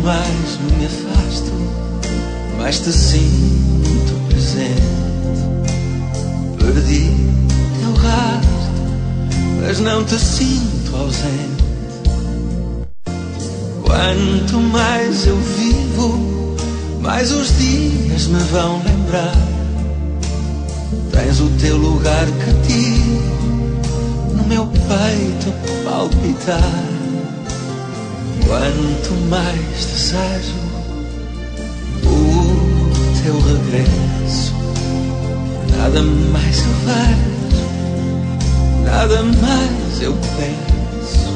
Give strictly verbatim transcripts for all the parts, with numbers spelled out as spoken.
mais me afasto, mais te sinto presente. Perdi teu rastro, mas não te sinto ausente. Quanto mais eu vivo, mais os dias me vão lembrar. Tens o teu lugar cativo no meu peito palpitar. Quanto mais desejo o teu regresso, nada mais eu vejo, nada mais eu penso.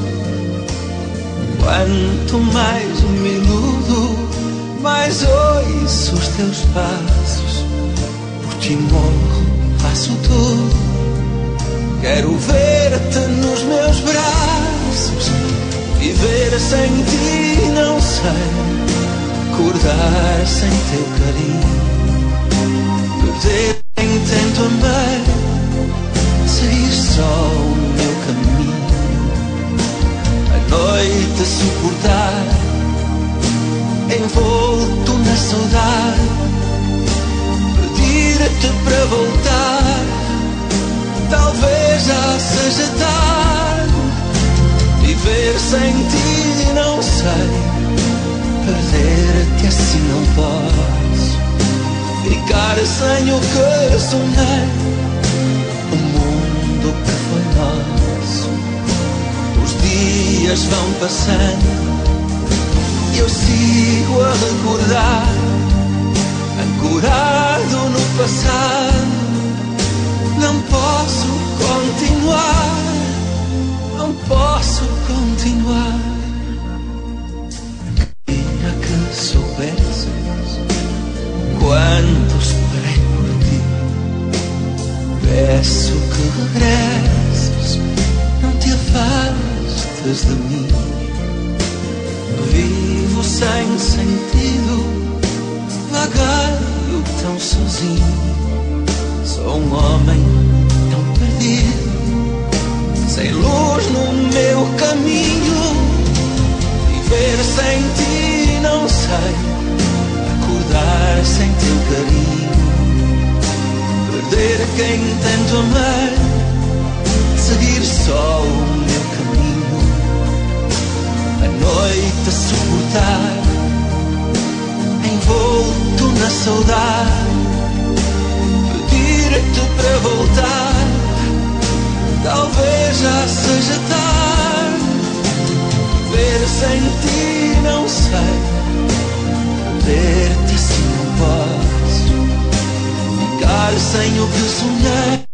Quanto mais me iludo, mais ouço os teus passos. Por ti morro, faço tudo. Quero ver-te nos meus braços. Viver sem ti não sei, acordar sem teu carinho, perder quem tanto amei, seguir só o meu caminho. A noite suportar, envolto na saudade, pedir-te para voltar, talvez já seja tarde. Viver sem ti não sei, perder-te assim não posso. Ficar sem o que sonhei, o mundo que foi nosso. Os dias vão passando e eu sigo a recordar, ancorado no passado. Não posso continuar, não posso continuar. Queria que soubesses quanto esperei por ti. Peço que regresses, não te afastes de mim. Vivo sem sentido, vagaio tão sozinho. Sou um homem tão perdido, sem luz no meu caminho. Viver sem ti não sei, acordar sem teu carinho, perder quem tanto amei, seguir só o meu caminho. A noite a suportar, envolto na saudade, pedir-te para voltar, talvez já seja tarde. Ver sem ti não sei, perder-te assim não posso. Ficar sem o que sonhei,